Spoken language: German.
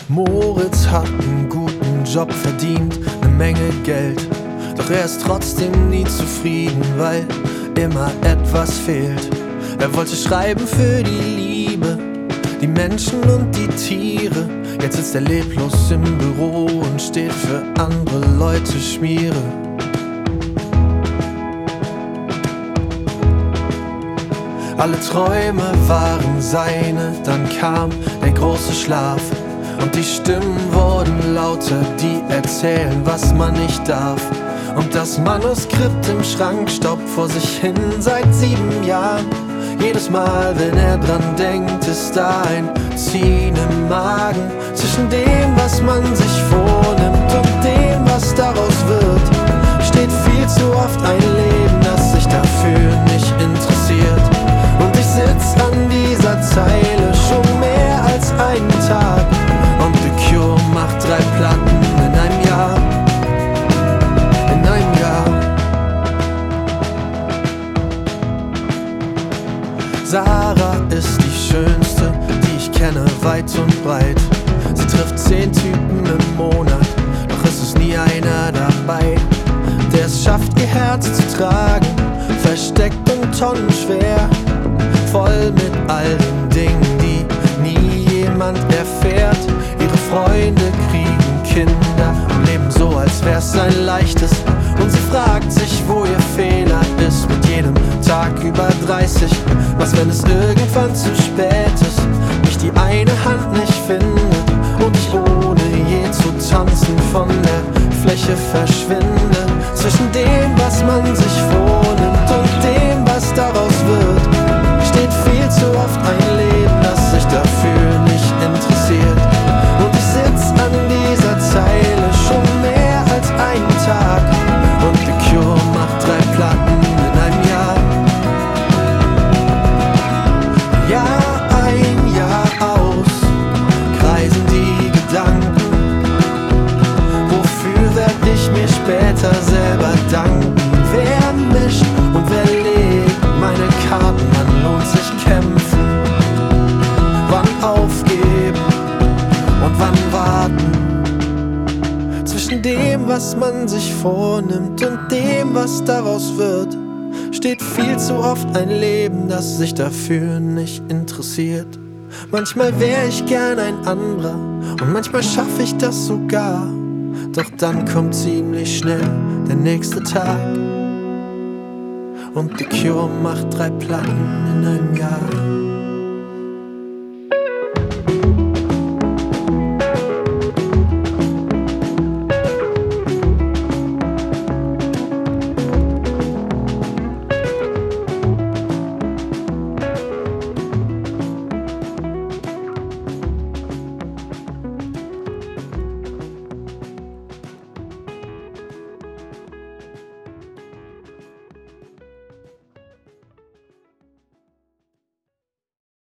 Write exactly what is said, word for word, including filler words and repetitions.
Moritz hat einen guten Job verdient, eine Menge Geld. Doch er ist trotzdem nie zufrieden, weil immer etwas fehlt. Er wollte schreiben für die Liebe, die Menschen und die Tiere. Jetzt sitzt er leblos im Büro und steht für andere Leute Schmiere. Alle Träume waren seine, dann kam der große Schlaf. Und die Stimmen wurden lauter, die erzählen, was man nicht darf. Und das Manuskript im Schrank staubt vor sich hin seit sieben Jahren. Jedes Mal, wenn er dran denkt, ist da ein Ziehen im Magen. Zwischen dem, was man sich vornimmt und dem, was daraus wird, steht viel zu oft ein Leben, das sich dafür nicht interessiert. Und ich sitz an dieser Zeile schon mehr als einen Tag. Und The Cure macht drei Platten in einem Jahr. In einem Jahr. Sarah ist die schönste, die ich kenne, weit und breit. Sie trifft zehn Typen im Monat, doch es ist nie einer dabei, der es schafft, ihr Herz zu tragen, versteckt und tonnenschwer, voll mit all den Dingen, die nie jemand erfährt. Ihre Freunde kriegen Kinder und leben so, als wär's ein leichtes. Und sie fragt sich, wo ihr Fehler ist, mit jedem Tag über dreißig. Was, wenn es irgendwann zu spät ist, mich die eine Hand nicht findet und ich ohne je zu tanzen von der Fläche verschwinde. Zwischen dem, was man sich vornimmt und dem, was daraus wird, steht viel zu oft ein Leben, das sich dafür nicht interessiert. Und ich sitz an dieser Zeile schon mehr als einen Tag. Und The Cure macht drei Platten in einem Jahr. Jahr ein, Jahr aus, kreisen die Gedanken. Wofür werd ich mir später selber danken? Wer mischt und wer legt meine Karten? Wann lohnt sich kämpfen? Wann aufgeben und wann warten? Zwischen dem, was man sich vornimmt und dem, was daraus wird, steht viel zu oft ein Leben, das sich dafür nicht interessiert. Manchmal wär ich gern ein anderer und manchmal schaff ich das sogar. Doch dann kommt ziemlich schnell der nächste Tag und The Cure macht drei Platten in einem Jahr.